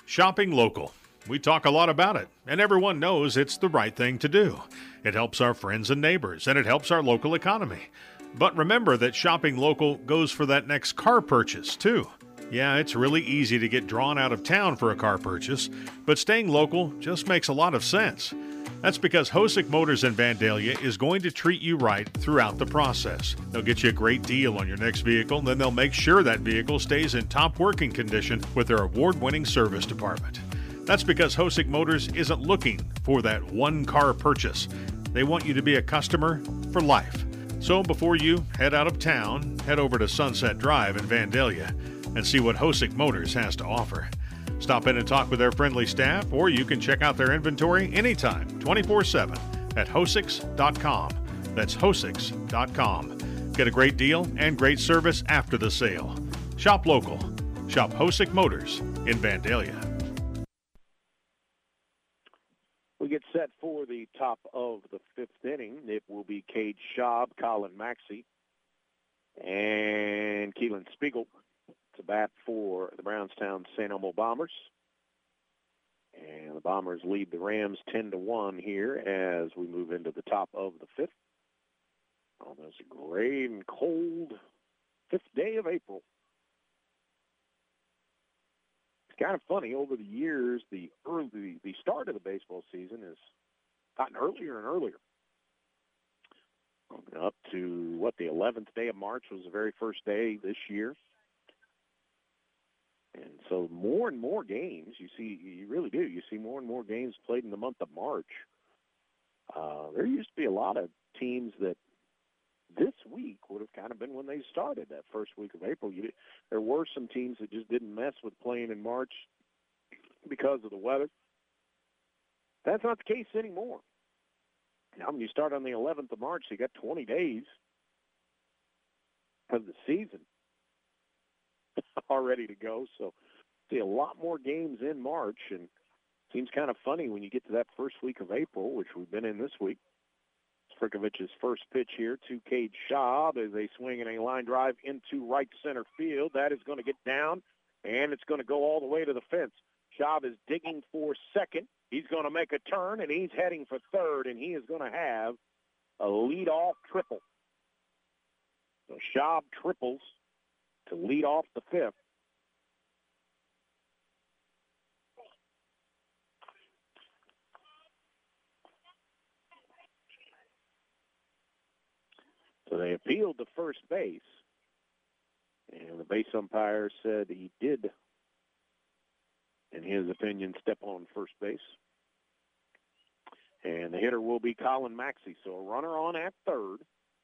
Shopping local. We talk a lot about it, and everyone knows it's the right thing to do. It helps our friends and neighbors, and it helps our local economy. But remember that shopping local goes for that next car purchase, too. Yeah, it's really easy to get drawn out of town for a car purchase, but staying local just makes a lot of sense. That's because Hosick Motors in Vandalia is going to treat you right throughout the process. They'll get you a great deal on your next vehicle, and then they'll make sure that vehicle stays in top working condition with their award-winning service department. That's because Hosick Motors isn't looking for that one car purchase. They want you to be a customer for life. So before you head out of town, head over to Sunset Drive in Vandalia and see what Hosick Motors has to offer. Stop in and talk with their friendly staff, or you can check out their inventory anytime, 24/7 at Hosicks.com. That's Hosicks.com. Get a great deal and great service after the sale. Shop local. Shop Hosick Motors in Vandalia. We get set for the top of the fifth inning. It will be Cade Schaub, Colin Maxey, and Keelan Spiegel to bat for the Brownstown St. Elmo Bombers. And the Bombers lead the Rams 10-1 here as we move into the top of the fifth. On this gray and cold fifth day of April. It's kind of funny. Over the years, the start of the baseball season has gotten earlier and earlier. Up to, the 11th day of March was the very first day this year. And so more and more games, you really do. You see more and more games played in the month of March. There used to be a lot of teams that this week would have kind of been when they started, that first week of April. There were some teams that just didn't mess with playing in March because of the weather. That's not the case anymore. Now, when you start on the 11th of March, you got 20 days of the season all ready to go. So see a lot more games in March, and it seems kind of funny when you get to that first week of April, which we've been in this week. Frikovich's first pitch here to Cade Schaub as they swing in a line drive into right center field. That is going to get down, and it's going to go all the way to the fence. Schaub is digging for second. He's going to make a turn, and he's heading for third, and he is going to have a leadoff triple. So Schaub triples to lead off the fifth. So they appealed to first base, and the base umpire said he did, in his opinion, step on first base. And the hitter will be Colin Maxey. So a runner on at third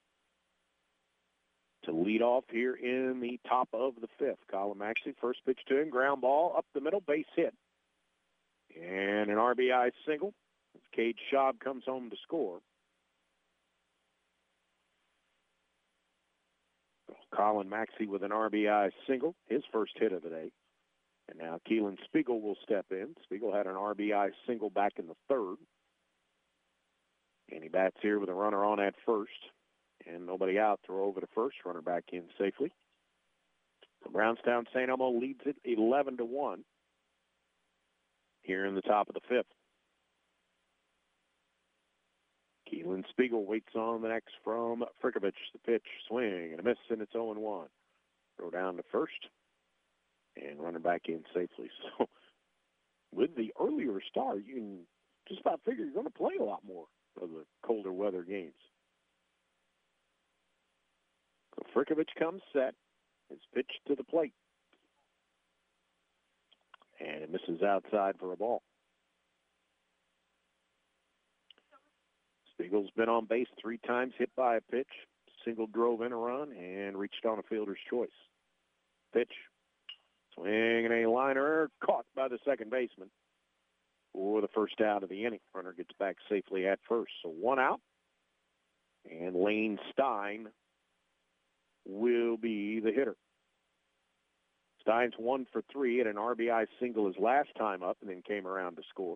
to lead off here in the top of the fifth. Colin Maxey, first pitch to him, ground ball up the middle, base hit. And an RBI single. Cade Schaub comes home to score. Colin Maxey with an RBI single, his first hit of the day. And now Keelan Spiegel will step in. Spiegel had an RBI single back in the third. And he bats here with a runner on at first. And nobody out, throw over to first, runner back in safely. So Brownstown St. Elmo leads it 11-1 here in the top of the fifth. Keelan Spiegel waits on the next from Frikovich. The pitch, swing, and a miss, and it's 0-1. Throw down to first, and runner back in safely. So with the earlier start, you can just about figure you're going to play a lot more of the colder weather games. So Frikovich comes set. His pitch to the plate. And it misses outside for a ball. Spiegel's been on base 3 times, hit by a pitch, single drove in a run, and reached on a fielder's choice. Pitch, swing and a liner, caught by the second baseman for the first out of the inning. Runner gets back safely at first. So 1 out, and Lane Stein will be the hitter. Stein's 1 for 3 at an RBI single his last time up, and then came around to score.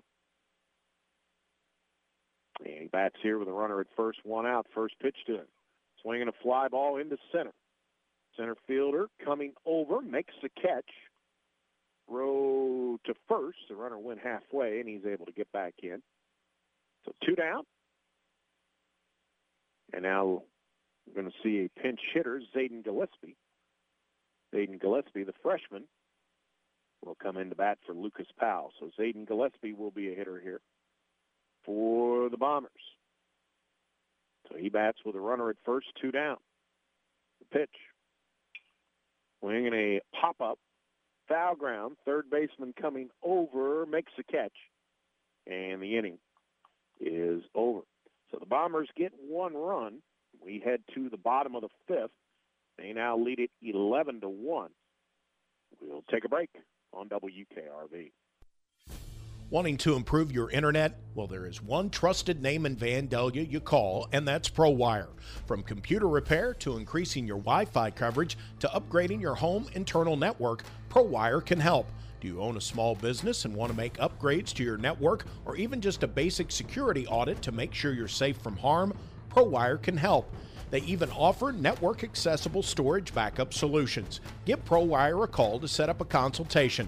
And he bats here with a runner at first, 1 out. First pitch to him. Swinging a fly ball into center. Center fielder coming over, makes the catch. Rotation to first. The runner went halfway, and he's able to get back in. So 2 down. And now we're going to see a pinch hitter, Zayden Gillespie. Zayden Gillespie, the freshman, will come in to bat for Lucas Powell. So Zayden Gillespie will be a hitter here for the Bombers. So he bats with a runner at first, 2 down. The pitch. Swinging a pop-up, foul ground. Third baseman coming over, makes the catch, and the inning is over. So the Bombers get 1 run. We head to the bottom of the 5th. They now lead it 11-1. We'll take a break on WKRV. Wanting to improve your internet? Well, there is one trusted name in Vandalia you call, and that's ProWire. From computer repair to increasing your Wi-Fi coverage to upgrading your home internal network, ProWire can help. Do you own a small business and want to make upgrades to your network or even just a basic security audit to make sure you're safe from harm? ProWire can help. They even offer network-accessible storage backup solutions. Give ProWire a call to set up a consultation.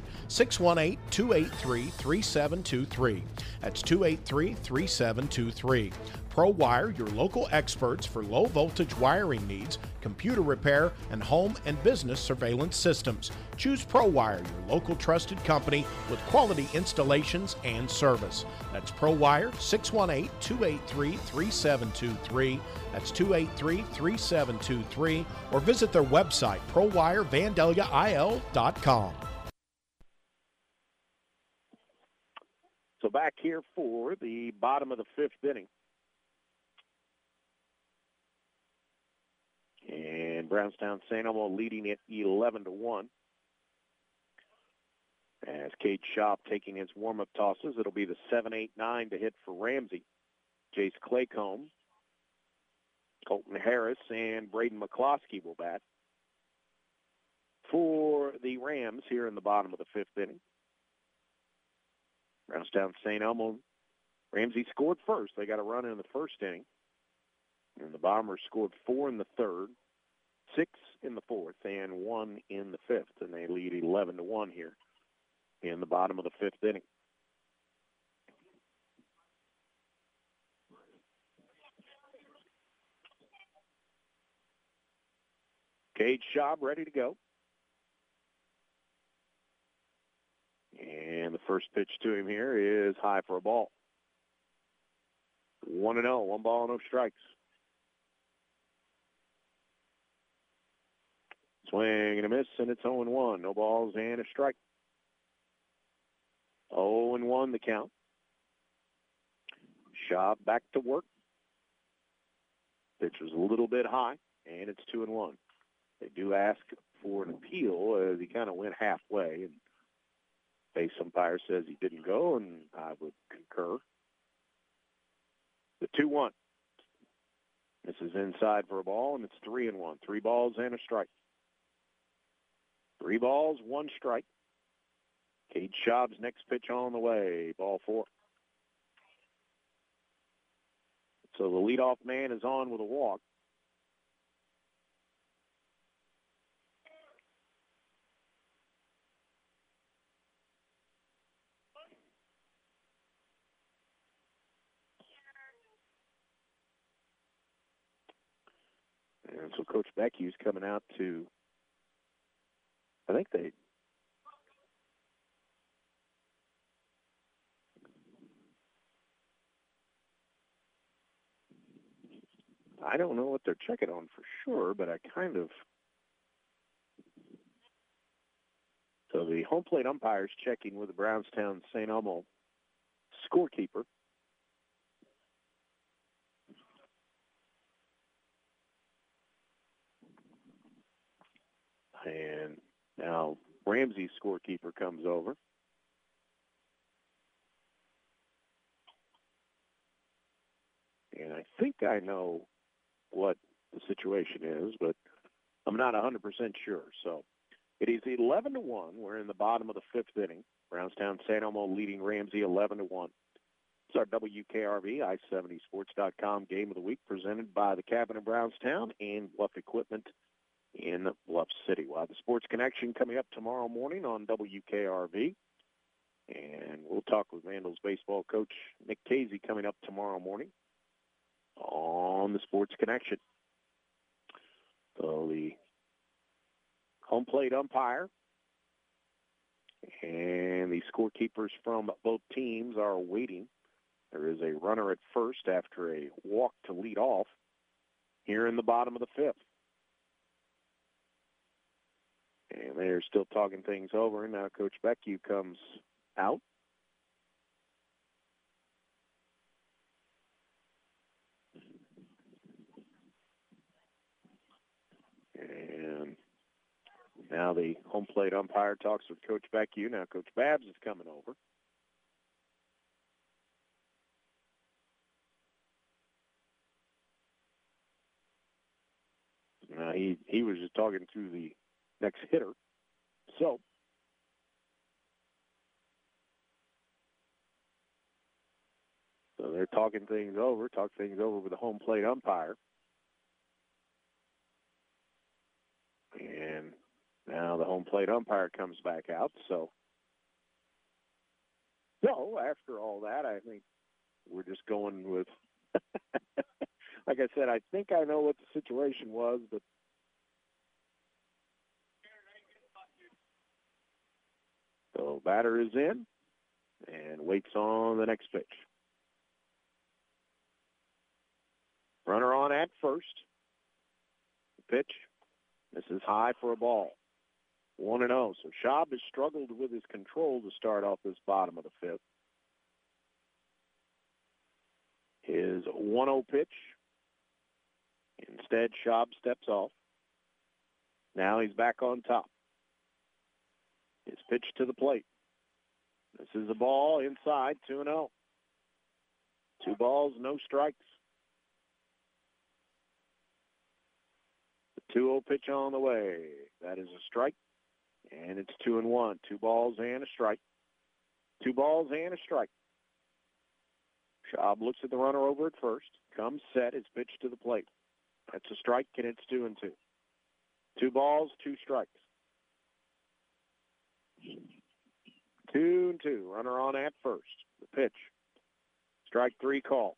618-283-3723. That's 283-3723. ProWire, your local experts for low-voltage wiring needs, computer repair, and home and business surveillance systems. Choose ProWire, your local trusted company with quality installations and service. That's ProWire, 618-283-3723. That's 283-3723. Or visit their website, ProWireVandaliaIL.com. So back here for the bottom of the 5th inning. And Brownstown St. Elmo leading it 11-1. As Cade Schaub taking his warm-up tosses, it'll be the 7-8-9 to hit for Ramsey. Jace Claycomb, Colton Harris, and Braden McCloskey will bat for the Rams here in the bottom of the 5th inning. Brownstown St. Elmo, Ramsey scored first. They got a run in the first inning. And the Bombers scored 4 in the 3rd, 6 in the 4th, and 1 in the 5th. And they lead 11-1 here in the bottom of the 5th inning. Cade Schaub ready to go. And the first pitch to him here is high for a ball. 1-0, 1 ball, no strikes. Swing and a miss, and it's 0-1. No balls and a strike. 0-1 the count. Schaub back to work. Pitch was a little bit high, and it's 2-1. They do ask for an appeal as he kind of went halfway, and base umpire says he didn't go, and I would concur. The 2-1. This is inside for a ball, and it's 3-1. 3 balls and a strike. 3 balls, 1 strike. Cade Schaub's next pitch on the way, ball 4. So the leadoff man is on with a walk. And so Coach Becky's coming out to, I don't know what they're checking on for sure, but so the home plate umpire's checking with the Brownstown St. Elmo scorekeeper. And now Ramsey's scorekeeper comes over. And I think I know what the situation is, but I'm not 100% sure. So it is 11-1. We're in the bottom of the 5th inning. Brownstown St. Elmo leading Ramsey 11-1. It's our WKRV i70sports.com game of the week presented by the Cabin of Brownstown and Bluff Equipment in Bluff City. We'll have the Sports Connection coming up tomorrow morning on WKRV. And we'll talk with Vandals baseball coach Nick Casey coming up tomorrow morning on the Sports Connection. So the home plate umpire and the scorekeepers from both teams are waiting. There is a runner at first after a walk to lead off here in the bottom of the fifth. And they're still talking things over. And now Coach Beckwith comes out. And now the home plate umpire talks with Coach Beckwith. Now Coach Babs is coming over. He was just talking to the next hitter. So they're talk things over with the home plate umpire. And now the home plate umpire comes back out. So after all that, I think we're just going with, like I said, I think I know what the situation was, but so batter is in and waits on the next pitch. Runner on at first. Pitch. This is high for a ball. 1-0. So Schaub has struggled with his control to start off this bottom of the fifth. His 1-0 pitch. Instead, Schaub steps off. Now he's back on top. His pitch to the plate. This is a ball inside, 2-0. 2 balls, no strikes. The 2-0 pitch on the way. That is a strike, and it's 2-1. 2 balls and a strike. 2 balls and a strike. Schaub looks at the runner over at first. Comes set, his pitch to the plate. That's a strike, and it's 2-2. 2 balls, 2 strikes. 2-2. Runner on at first. The pitch. Strike 3 call.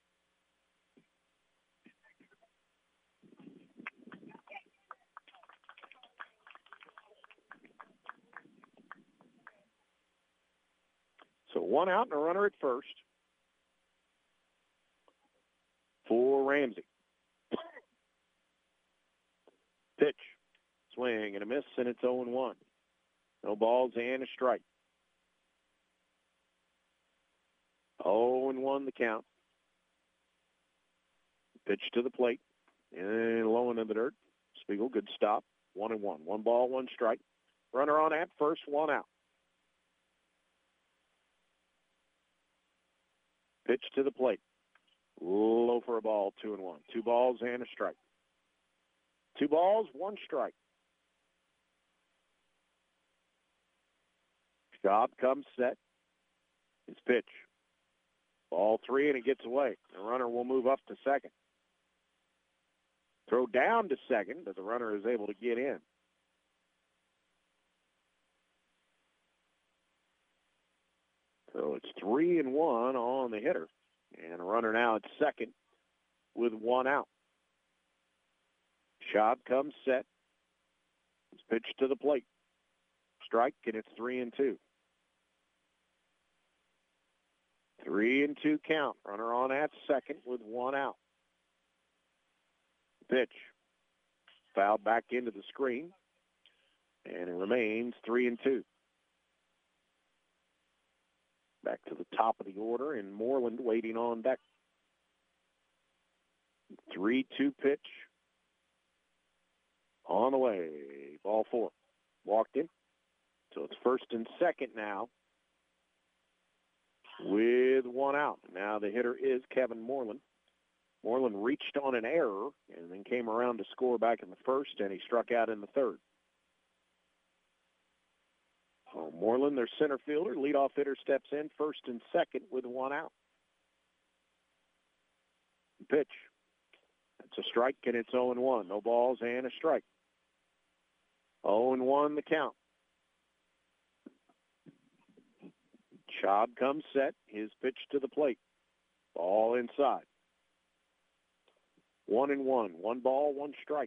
So 1 out and a runner at first for Ramsey. Pitch. Swing and a miss, and it's 0-1. No balls and a strike. 0-1 the count. Pitch to the plate. And low into the dirt. Spiegel, good stop. 1-1. 1 ball, 1 strike. Runner on at first, 1 out. Pitch to the plate. Low for a ball, 2-1. 2 balls and a strike. 2 balls, 1 strike. Schaub comes set. His pitch. Ball 3, and it gets away. The runner will move up to second. Throw down to second, but the runner is able to get in. So it's 3-1 on the hitter. And a runner now at second with 1 out. Schaub comes set. His pitch to the plate. Strike, and it's 3-2. 3-2 count. Runner on at second with 1 out. Pitch. Fouled back into the screen. And it remains 3-2. Back to the top of the order, and Moreland waiting on deck. 3-2 pitch. On the way. Ball 4. Walked in. So it's first and second now with 1 out. Now the hitter is Kevin Moreland. Moreland reached on an error and then came around to score back in the first, and he struck out in the third. Moreland, their center fielder, leadoff hitter, steps in first and second with 1 out. Pitch. It's a strike, and it's 0-1. No balls and a strike. 0-1 the count. Schaub comes set. His pitch to the plate. Ball inside. 1-1. 1 ball, 1 strike.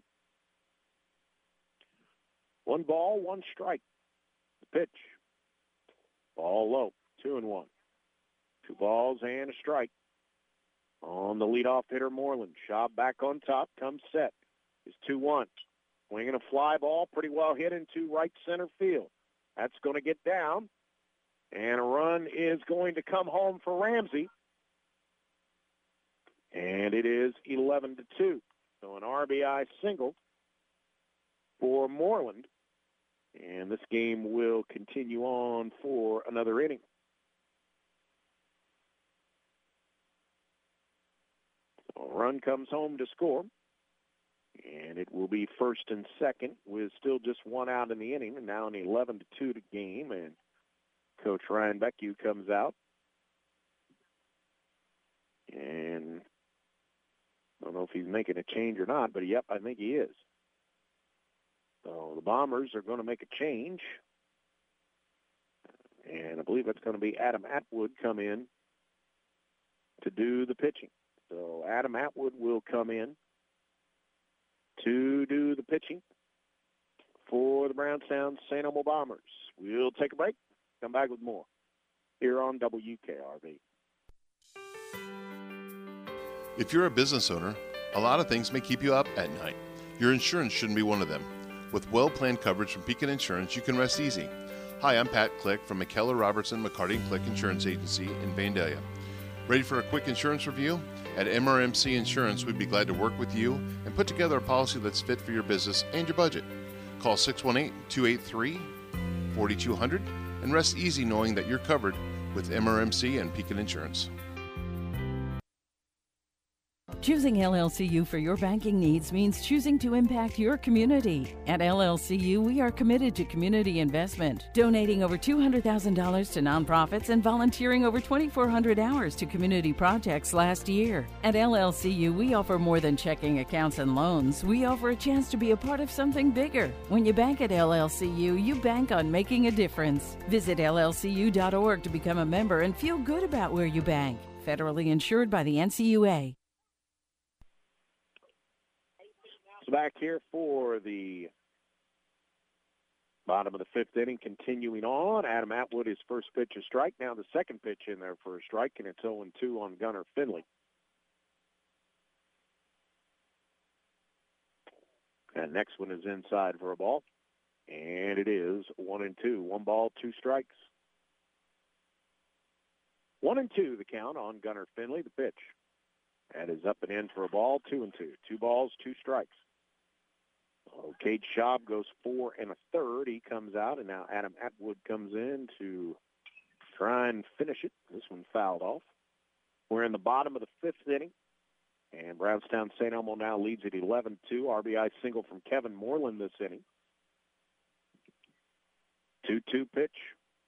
1 ball, 1 strike. The pitch. Ball low. 2-1. 2 balls and a strike. On the leadoff hitter, Moreland. Schaub back on top. Comes set. Is 2-1. Swinging a fly ball. Pretty well hit into right center field. That's going to get down. And a run is going to come home for Ramsey. And it is 11-2. So an RBI single for Moreland. And this game will continue on for another inning. So a run comes home to score. And it will be first and second with still just 1 out in the inning. And now an 11-2 game. And Coach Ryan Beckwith comes out. And I don't know if he's making a change or not, but yep, I think he is. So the Bombers are going to make a change. And I believe that's going to be Adam Atwood come in to do the pitching. So Adam Atwood will come in to do the pitching for the Brownstown St. Elmo Bombers. We'll take a break, come back with more here on WKRV. If you're a business owner, a lot of things may keep you up at night. Your insurance shouldn't be one of them. With well-planned coverage from Pekin Insurance, you can rest easy. Hi, I'm Pat Click from McKellar Robertson McCarty & Click Insurance Agency in Vandalia. Ready for a quick insurance review? At MRMC Insurance, we'd be glad to work with you and put together a policy that's fit for your business and your budget. Call 618-283-4200 and rest easy knowing that you're covered with MRMC and Pekin Insurance. Choosing LLCU for your banking needs means choosing to impact your community. At LLCU, we are committed to community investment, donating over $200,000 to nonprofits and volunteering over 2,400 hours to community projects last year. At LLCU, we offer more than checking accounts and loans. We offer a chance to be a part of something bigger. When you bank at LLCU, you bank on making a difference. Visit llcu.org to become a member and feel good about where you bank. Federally insured by the NCUA. So back here for the bottom of the 5th inning, continuing on. Adam Atwood, his first pitch is strike. Now the second pitch in there for a strike, and it's 0-2 on Gunnar Finley. And next one is inside for a ball. And it is 1-2. 1 ball, 2 strikes. 1-2 the count on Gunnar Finley, the pitch. That is up and in for a ball, 2-2. 2 balls, 2 strikes. Cade Schaub goes 4 1/3. He comes out, and now Adam Atwood comes in to try and finish it. This one fouled off. We're in the bottom of the 5th inning, and Brownstown St. Elmo now leads at 11-2. RBI single from Kevin Moreland this inning. 2-2 pitch.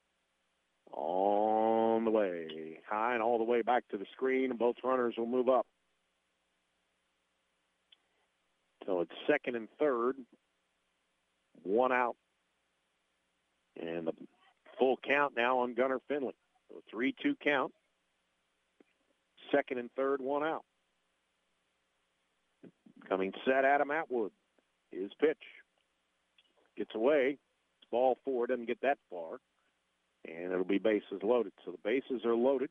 On the way. High and all the way back to the screen, and both runners will move up. So it's 2nd and 3rd. 1 out. And the full count now on Gunnar Finley. So 3-2 count. 2nd and 3rd, 1 out. Coming set, Adam Atwood. His pitch. Gets away. Ball 4, doesn't get that far. And it'll be bases loaded. So the bases are loaded.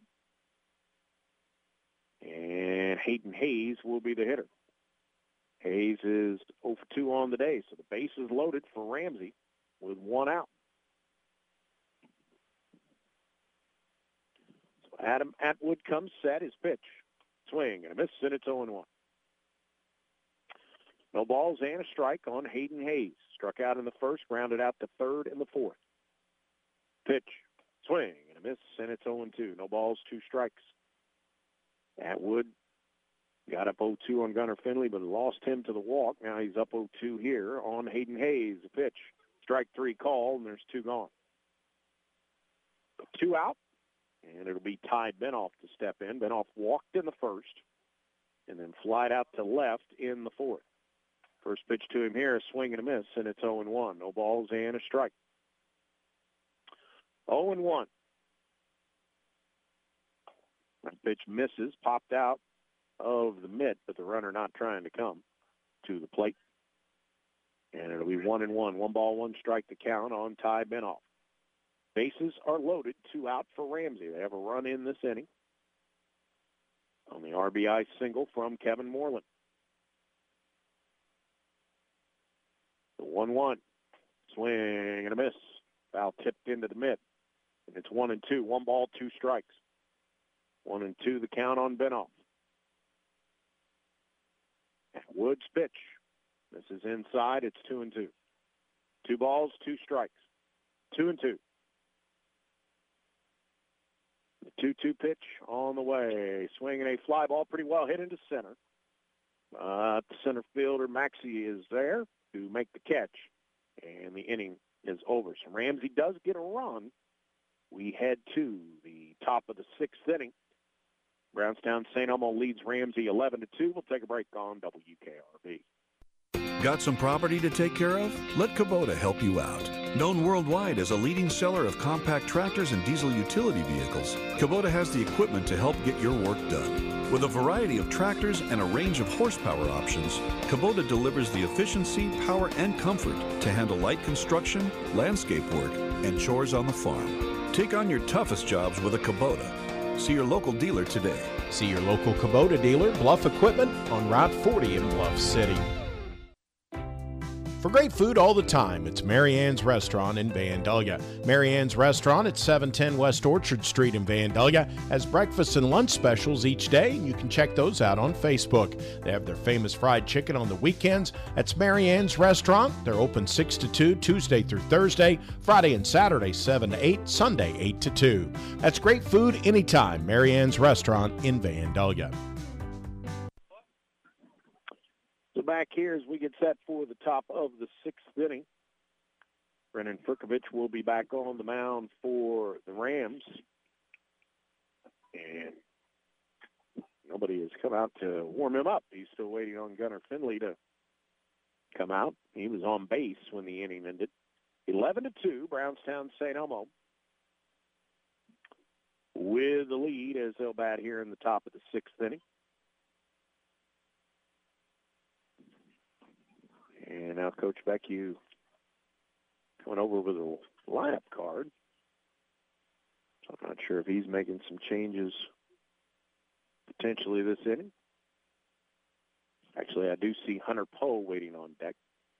And Hayden Hayes will be the hitter. Hayes is 0-2 on the day. So the bases loaded for Ramsey with 1 out. So Adam Atwood comes set. His pitch. Swing and a miss, and it's 0-1. No balls and a strike on Hayden Hayes. Struck out in the 1st, grounded out the 3rd and the 4th. Pitch. Swing and a miss, and it's 0-2. No balls, 2 strikes. Atwood got up 0-2 on Gunnar Finley, but lost him to the walk. Now he's up 0-2 here on Hayden Hayes. The pitch. Strike 3 call, and there's 2 gone. 2 out, and it'll be Ty Benoff to step in. Benoff walked in the 1st and then flied out to left in the 4th. First pitch to him here, a swing and a miss, and it's 0-1. No balls and a strike. 0-1. pitch misses, popped out of the mitt, but the runner not trying to come to the plate. And it'll be 1-1. 1 ball, 1 strike to count on Ty Benoff. Bases are loaded, 2 out for Ramsey. They have a run in this inning on the RBI single from Kevin Moreland. The 1-1. Swing and a miss. Foul tipped into the mitt. And it's 1-2. 1 ball, 2 strikes. 1-2 the count on Benoff. Woods pitch. This is inside. It's 2-2. 2 balls, 2 strikes. 2-2. The 2-2 pitch on the way. Swinging a fly ball pretty well hit into center. The center fielder, Maxey, is there to make the catch. And the inning is over. So Ramsey does get a run. We head to the top of the 6th inning. Brownstown St. Elmo leads Ramsey 11-2. We'll take a break on WKRB. Got some property to take care of? Let Kubota help you out. Known worldwide as a leading seller of compact tractors and diesel utility vehicles, Kubota has the equipment to help get your work done. With a variety of tractors and a range of horsepower options, Kubota delivers the efficiency, power, and comfort to handle light construction, landscape work, and chores on the farm. Take on your toughest jobs with a Kubota. See your local dealer today. See your local Kubota dealer, Bluff Equipment, on Route 40 in Bluff City. For great food all the time, it's Mary Ann's Restaurant in Vandalia. Mary Ann's Restaurant at 710 West Orchard Street in Vandalia has breakfast and lunch specials each day, and you can check those out on Facebook. They have their famous fried chicken on the weekends. That's Mary Ann's Restaurant. They're open 6 to 2, Tuesday through Thursday, Friday and Saturday 7 to 8, Sunday 8 to 2. That's great food anytime. Mary Ann's Restaurant in Vandalia. So back here as we get set for the top of the 6th inning. Brennan Firkovich will be back on the mound for the Rams. And nobody has come out to warm him up. He's still waiting on Gunnar Finley to come out. He was on base when the inning ended. 11-2, Brownstown St. Elmo with the lead as they'll bat here in the top of the 6th inning. And now Coach Beckie coming over with a lineup card. So I'm not sure if he's making some changes potentially this inning. Actually, I do see Hunter Poe waiting on deck.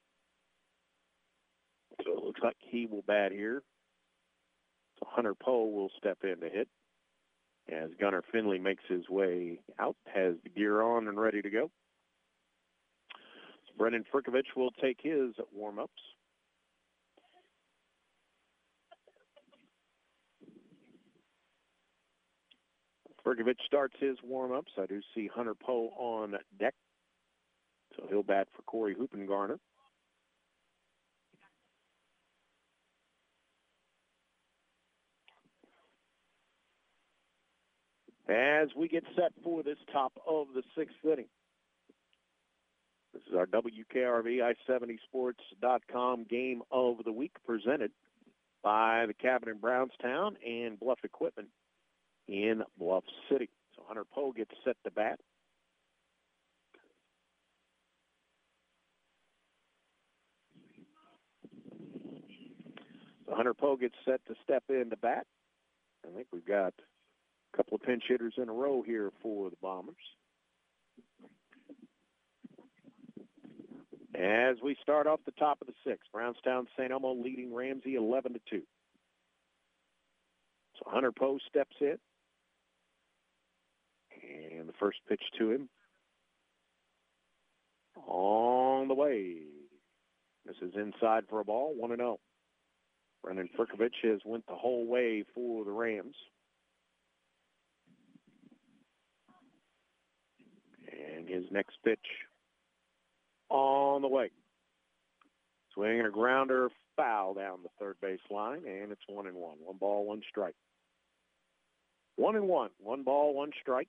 So it looks like he will bat here. So Hunter Poe will step in to hit as Gunnar Finley makes his way out, has the gear on and ready to go. Brennan Firkovich will take his warm-ups. Firkovich starts his warm-ups. I do see Hunter Poe on deck. So he'll bat for Corey Hoopengarner. As we get set for this top of the 6th inning. This is our WKRV i70sports.com game of the week presented by the Cabin in Brownstown and Bluff Equipment in Bluff City. So Hunter Poe gets set to bat. So Hunter Poe gets set to step in to bat. I think we've got a couple of pinch hitters in a row here for the Bombers. As we start off the top of the 6th, Brownstown St. Elmo leading Ramsey 11-2. So Hunter Poe steps in. And the first pitch to him. On the way. This is inside for a ball, 1-0. Brennan Firkovich has went the whole way for the Rams. And his next pitch on the way. Swinging a grounder, foul down the third base line, and it's 1-1. 1 ball, 1 strike. 1-1. 1 ball, 1 strike.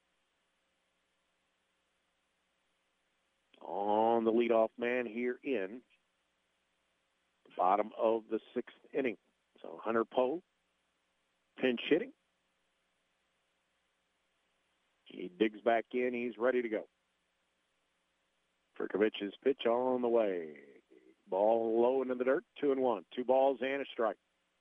On the leadoff man here in the bottom of the 6th inning. So Hunter Poe pinch hitting. He digs back in. He's ready to go. Frkovich's pitch on the way. Ball low into the dirt, 2-1. 2 balls and a strike.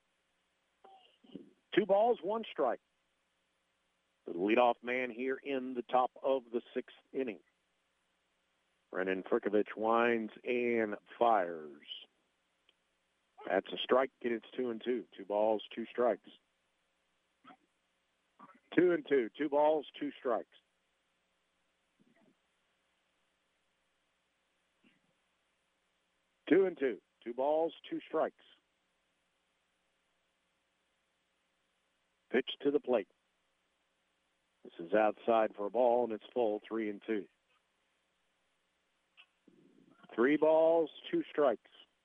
2 balls, 1 strike. The leadoff man here in the top of the 6th inning. Brendan Frkovich winds and fires. That's a strike, and it's 2-2. 2 balls, 2 strikes. 2-2. 2 balls, 2 strikes. Two and two. 2 balls, 2 strikes. Pitch to the plate. This is outside for a ball, and it's full, 3-2. 3 balls, 2 strikes.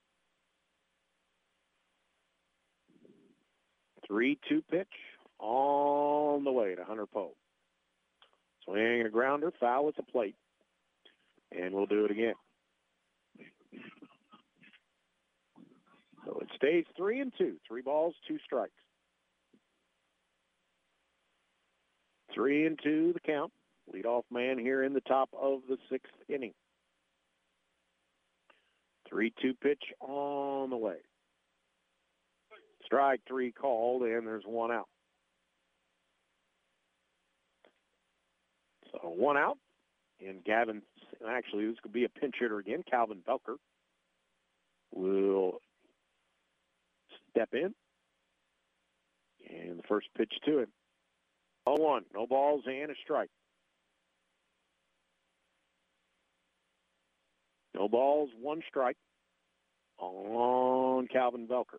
3-2 pitch on the way to Hunter Poe. Swing and a grounder, foul at the plate. And we'll do it again. So it stays 3-2. 3 balls, 2 strikes. 3-2 the count. Leadoff man here in the top of the 6th inning. 3-2 pitch on the way. Strike 3 called, and there's 1 out. So 1 out. And Gavin, actually, this could be a pinch hitter again. Calvin Belker will step in. And the first pitch to him. 0-1. No balls and a strike. No balls, 1 strike on Calvin Belker.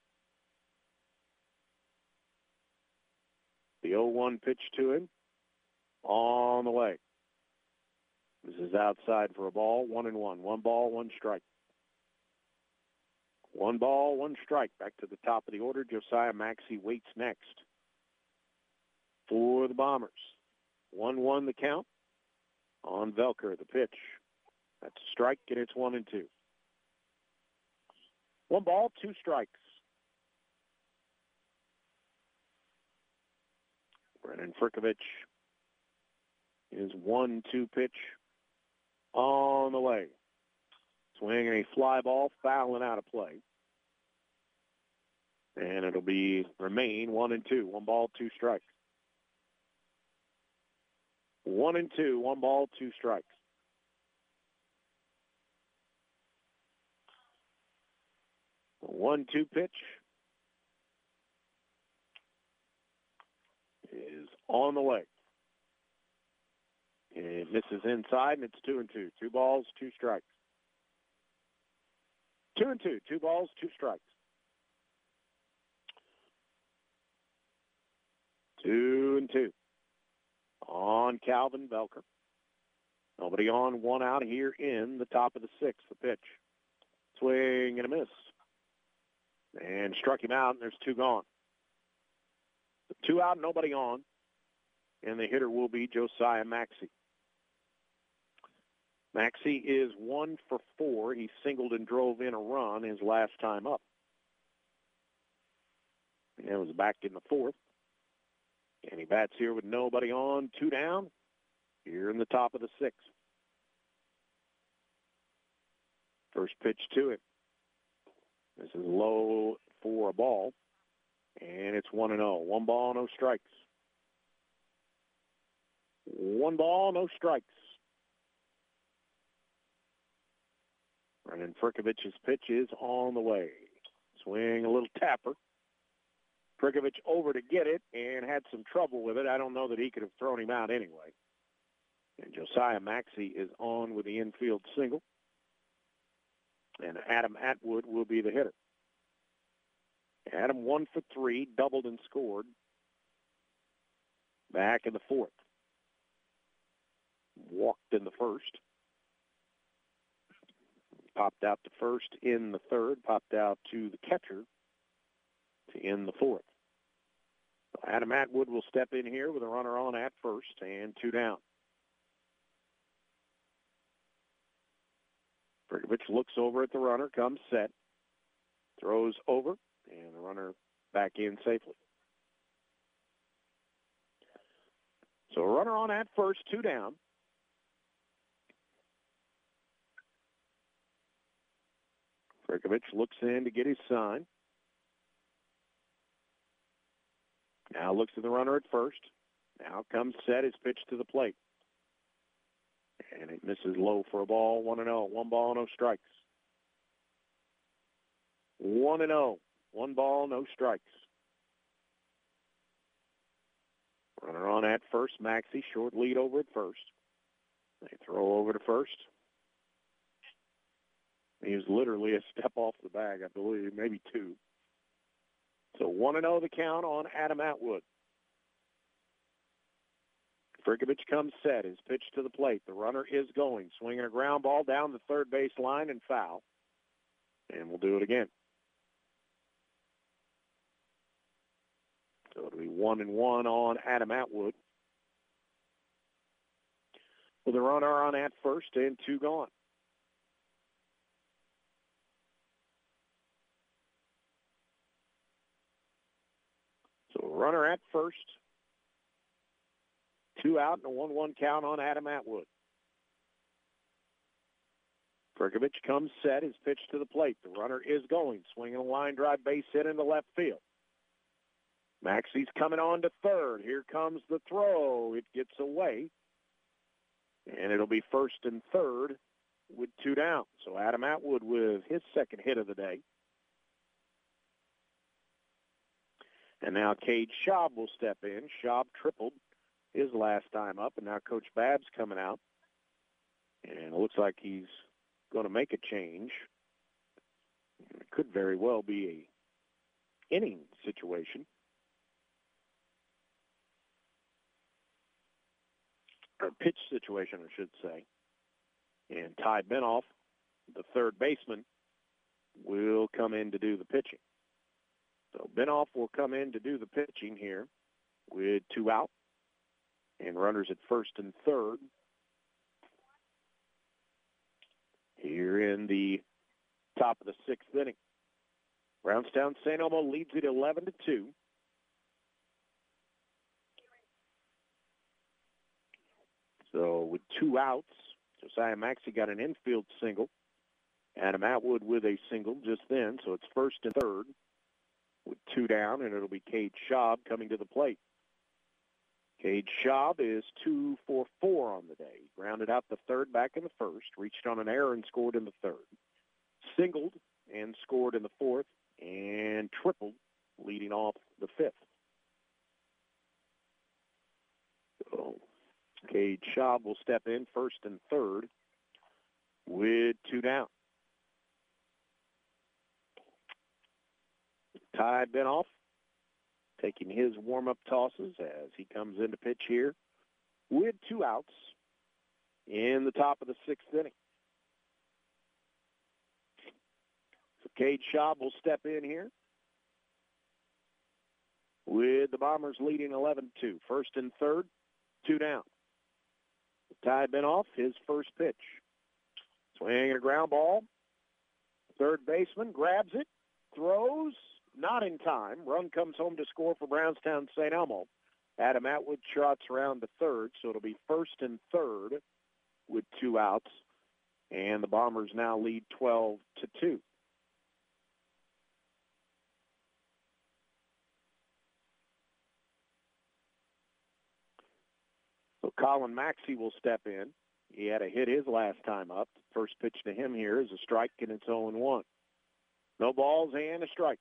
The 0-1 pitch to him on the way. This is outside for a ball, 1-1. 1 ball, 1 strike. 1 ball, 1 strike. Back to the top of the order. Josiah Maxey waits next for the Bombers. 1-1 the count on Velker, the pitch. That's a strike, and it's 1-2. 1 ball, 2 strikes. Brennan Frkovich is 1-2 pitch on the way. Swing and a fly ball, fouling out of play. And it'll remain 1-2. 1 ball, 2 strikes. 1-2, 1 ball, 2 strikes. The 1-2 pitch is on the way. And misses inside, and it's 2-2. 2 balls, 2 strikes. 2-2. 2 balls, 2 strikes. 2-2 on Calvin Belker. Nobody on, 1 out here in the top of the 6th. The pitch. Swing and a miss. And struck him out, and there's 2 gone. 2 out, nobody on. And the hitter will be Josiah Maxey. Maxey is 1 for 4. He singled and drove in a run his last time up. And it was back in the 4th. And he bats here with nobody on, 2 down, here in the top of the 6th. First pitch to him. This is low for a ball, and it's 1-0. 1 ball, no strikes. 1 ball, no strikes. Brendan Frkovich's pitch is on the way. Swing, a little tapper. Frkovich over to get it and had some trouble with it. I don't know that he could have thrown him out anyway. And Josiah Maxey is on with the infield single. And Adam Atwood will be the hitter. Adam 1 for 3, doubled and scored. Back in the 4th. Walked in the 1st. Popped out to first in the 3rd. Popped out to the catcher to end the 4th. So Adam Atwood will step in here with a runner on at first and 2 down. Frkovich looks over at the runner, comes set, throws over, and the runner back in safely. So a runner on at first, 2 down. Frickovich looks in to get his sign. Now looks at the runner at first. Now comes set, his pitch to the plate. And it misses low for a ball, 1-0. 1 ball, no strikes. 1-0. 1 ball, no strikes. Runner on at first, Maxey, short lead over at first. They throw over to first. He was literally a step off the bag, I believe, maybe 2. So 1-0 the count on Adam Atwood. Frickovich comes set, his pitch to the plate. The runner is going, swinging a ground ball down the third base line and foul. And we'll do it again. So it'll be 1-1 on Adam Atwood. With the runner on at first and 2 gone. So runner at first. 2 out and a 1-1 count on Adam Atwood. Frickovich comes set, his pitch to the plate. The runner is going, swinging a line drive base hit into left field. Maxey's coming on to third. Here comes the throw. It gets away. And it'll be first and third with 2 down. So Adam Atwood with his second hit of the day. And now Cade Schaub will step in. Schaub tripled his last time up, and now Coach Babb's coming out. And it looks like he's going to make a change. It could very well be a inning situation. Or pitch situation, I should say. And Ty Benoff, the third baseman, will come in to do the pitching. So Benoff will come in to do the pitching here with 2 out and runners at first and third. Here in the top of the 6th inning. Brownstown St. Elmo leads it 11-2. So with 2 outs, Josiah Maxey got an infield single. Adam Atwood with a single just then, so it's first and third with 2 down, and it'll be Cade Schaub coming to the plate. Cade Schaub is 2 for 4 on the day. Grounded out the third, back in the first, reached on an error and scored in the third. Singled and scored in the fourth, and tripled leading off the fifth. So Cade Schaub will step in first and third with 2 down. Ty Benoff taking his warm-up tosses as he comes in to pitch here with 2 outs in the top of the 6th inning. So Cade Schaub will step in here with the Bombers leading 11-2. First and third, 2 down. Ty Benoff, his first pitch. Swinging a ground ball. Third baseman grabs it, throws, not in time. Run comes home to score for Brownstown St. Elmo. Adam Atwood trots around to third, so it'll be first and third with 2 outs. And the Bombers now lead 12-2. So Colin Maxey will step in. He had a hit his last time up. First pitch to him here is a strike, and it's 0-1. No balls and a strike.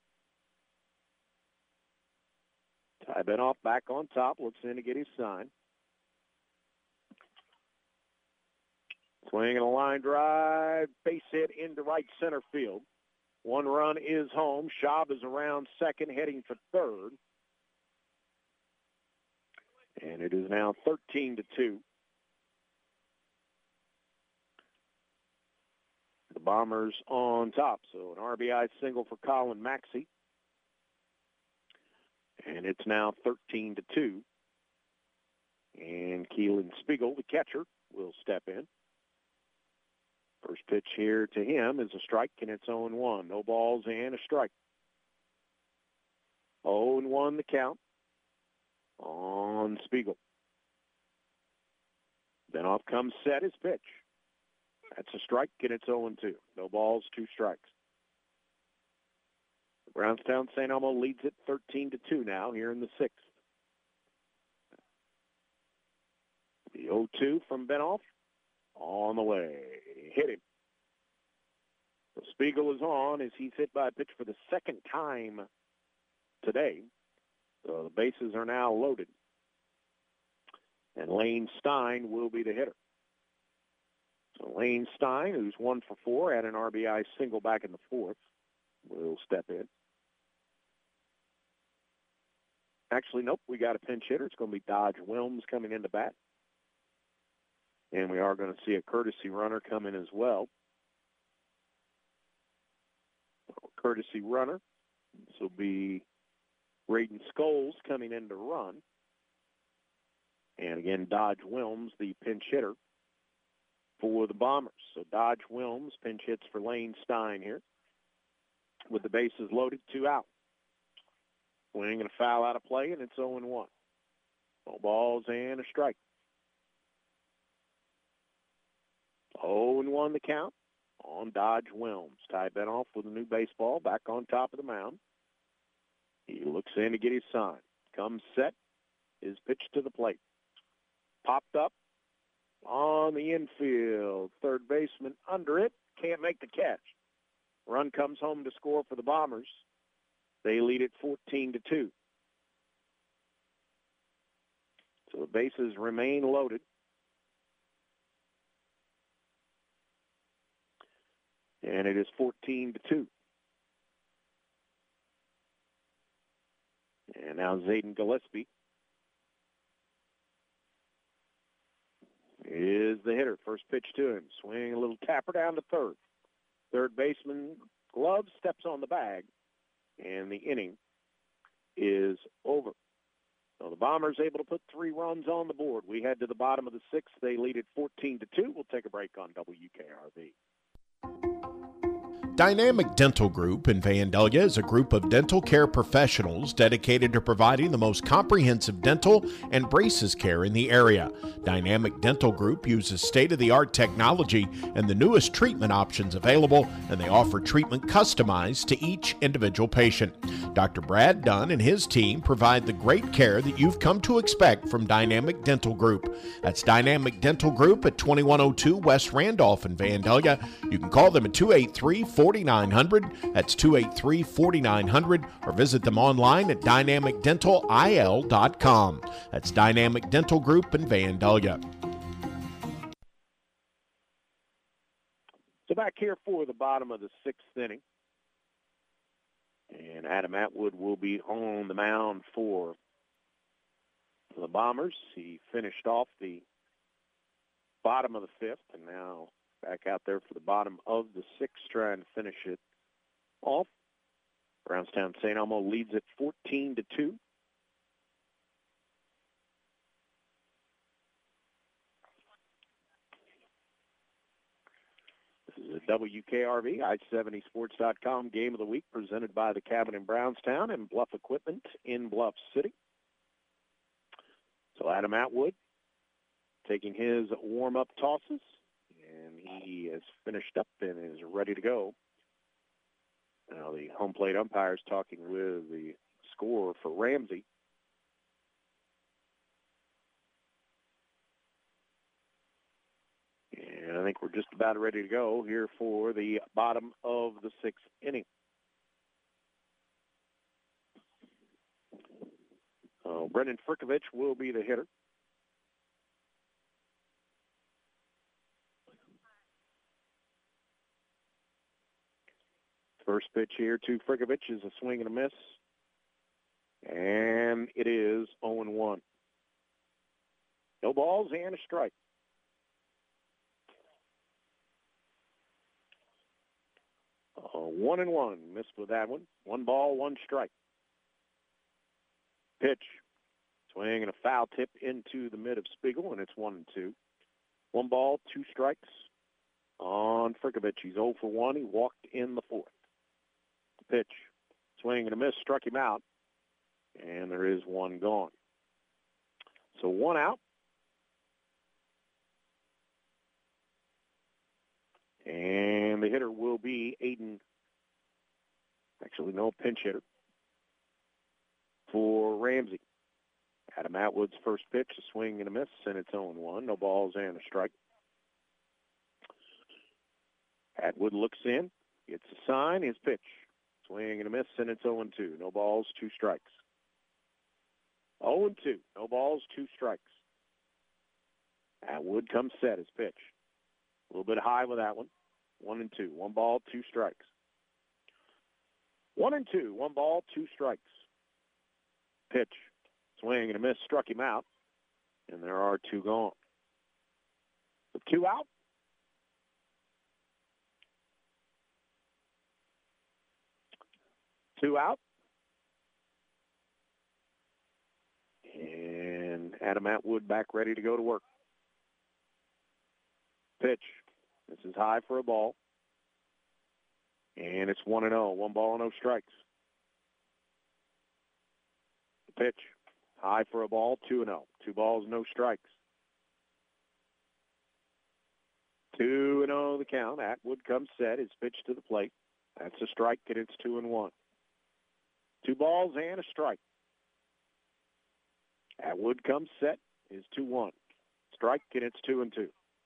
Ty Benoff back on top, looks in to get his sign. Swinging a line drive, base hit into right center field. 1 run is home. Schaub is around second, heading for third. And it is now 13-2. The Bombers on top. So an RBI single for Colin Maxey. And it's now 13-2. And Keelan Spiegel, the catcher, will step in. First pitch here to him is a strike, and it's 0-1. No balls and a strike. 0-1 the count on Spiegel. Benoff comes set his pitch. That's a strike, and it's 0-2. No balls, 2 strikes. Brownstown St. Elmo leads it 13-2 now here in the 6th. The 0-2 from Benoff on the way. Hit him. So Spiegel is on as he's hit by a pitch for the second time today. So the bases are now loaded. And Lane Stein will be the hitter. So Lane Stein, who's 1 for 4, had an RBI single back in the 4th, will step in. Actually, nope, we got a pinch hitter. It's going to be Dodge Wilms coming into bat. And we are going to see a courtesy runner come in as well. Courtesy runner. This will be Braden Scholes coming in to run. And again, Dodge Wilms, the pinch hitter for the Bombers. So Dodge Wilms pinch hits for Lane Stein here. With the bases loaded, 2 out. Swing and a foul out of play, and it's 0-1. No balls and a strike. 0-1 the count on Dodge Wilms. Ty Benoff with a new baseball back on top of the mound. He looks in to get his sign. Comes set. His pitch to the plate. Popped up on the infield. Third baseman under it. Can't make the catch. Run comes home to score for the Bombers. They lead it 14-2. So the bases remain loaded. And it is 14-2. And now Zayden Gillespie is the hitter. First pitch to him. Swing a little tapper down to third. Third baseman glove steps on the bag. And the inning is over. So the Bombers able to put 3 runs on the board. We head to the bottom of the 6th. They lead it 14-2. We'll take a break on WKRV. Dynamic Dental Group in Vandalia is a group of dental care professionals dedicated to providing the most comprehensive dental and braces care in the area. Dynamic Dental Group uses state-of-the-art technology and the newest treatment options available, and they offer treatment customized to each individual patient. Dr. Brad Dunn and his team provide the great care that you've come to expect from Dynamic Dental Group. That's Dynamic Dental Group at 2102 West Randolph in Vandalia. You can call them at 283-4900. That's 283-4900, or visit them online at dynamicdentalil.com. That's Dynamic Dental Group in Vandalia. So back here for the bottom of the 6th inning. And Adam Atwood will be on the mound for the Bombers. He finished off the bottom of the 5th, and now back out there for the bottom of the 6th, trying to finish it off. Brownstown St. Elmo leads it 14-2. This is a WKRV, i70sports.com game of the week presented by the Cabin in Brownstown and Bluff Equipment in Bluff City. So Adam Atwood taking his warm-up tosses. And he is finished up and is ready to go. Now the home plate umpire is talking with the scorer for Ramsey. And I think we're just about ready to go here for the bottom of the 6th inning. Brendan Frickovich will be the hitter. First pitch here to Frickovich is a swing and a miss. And it is 0-1. No balls and a strike. One and one. Missed with that one. 1 ball, 1 strike. Pitch. Swing and a foul tip into the mid of Spiegel, and it's 1-2. 1 ball, 2 strikes on Frickovich. He's 0 for 1. He walked in the 4th. Pitch. Swing and a miss. Struck him out. And there is 1 gone. So 1 out. And the hitter will be Aiden. Actually, no pinch hitter for Ramsey. Adam Atwood's first pitch, a swing and a miss, and it's 0-1. No balls and a strike. Atwood looks in, gets a sign, his pitch. Swing and a miss, and it's 0-2. No balls, 2 strikes. 0-2. No balls, 2 strikes. Atwood comes set, his pitch. A little bit high with that one. 1-2. 1 ball, 2 strikes. 1-2. 1 ball, 2 strikes. Pitch. Swing and a miss, struck him out. And there are 2 gone. So 2 out. And Adam Atwood back ready to go to work. Pitch. This is high for a ball. And it's 1-0. 1 ball, no strikes. The pitch. High for a ball, 2-0. 2 balls, no strikes. 2-0 the count. Atwood comes set. His pitch to the plate. That's a strike, and it's 2-1. 2 balls and a strike. Atwood comes set. Is 2-1. Strike, and it's 2-2.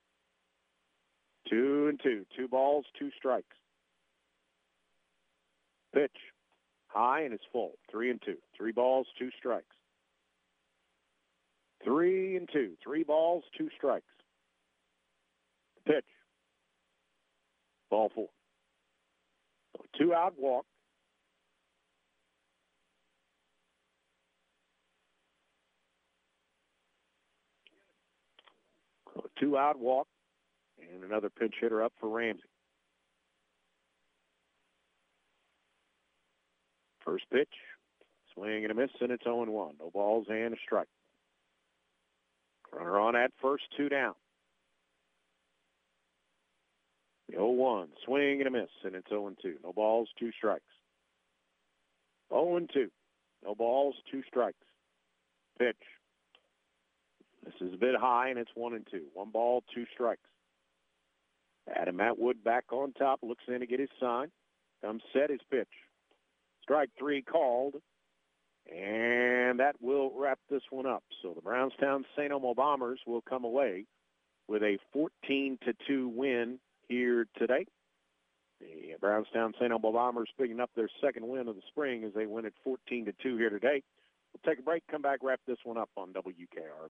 2-2. 2 balls, 2 strikes. Pitch. High and it's full. 3-2. 3 balls, 2 strikes. 3-2. 3 balls, 2 strikes. Pitch. Ball 4. So 2 out walk. So 2 out walk. And another pinch hitter up for Ramsey. First pitch. Swing and a miss, and it's 0-1. No balls and a strike. Runner on at first, 2 down. The 0-1, swing and a miss, and it's 0-2. No balls, 2 strikes. 0-2. No balls, 2 strikes. Pitch. This is a bit high, and it's 1-2. 1 ball, 2 strikes. Adam Atwood back on top, looks in to get his sign. Comes set, his pitch. Strike 3 called. And that will wrap this one up. So the Brownstown St. Elmo Bombers will come away with a 14-2 win here today. The Brownstown St. Elmo Bombers picking up their second win of the spring as they win at 14-2 here today. We'll take a break, come back, wrap this one up on WKRP.